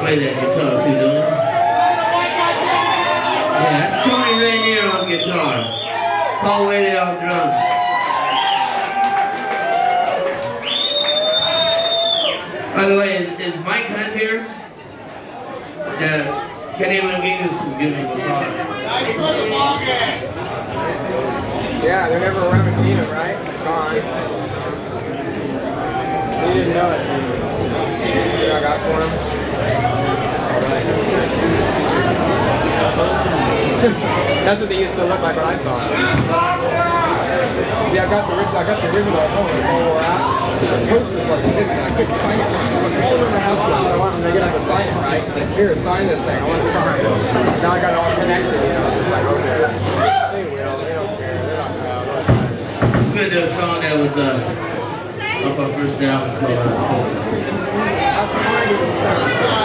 play that guitar too, don't you? Yeah, that's Tony Rainier on guitar. Paul Whaley on drums. By the way, is Mike Hunt here? Kenny Longinus is giving him a call. Nice little ball game. Yeah, they're never around to meet him, right? Gone. He didn't know it. See what I got for him? That's what they used to look like when I saw them. Yeah, I got the original whole out. The post was like this, and I couldn't find it. I looked all over the house, and I wanted to get up to sign it, right? Like, here, sign this thing. I want to sign it. Now I got it all connected, you know. It's like, okay. They will. They don't care. They're not proud. I'm gonna do a song that was up our first album called.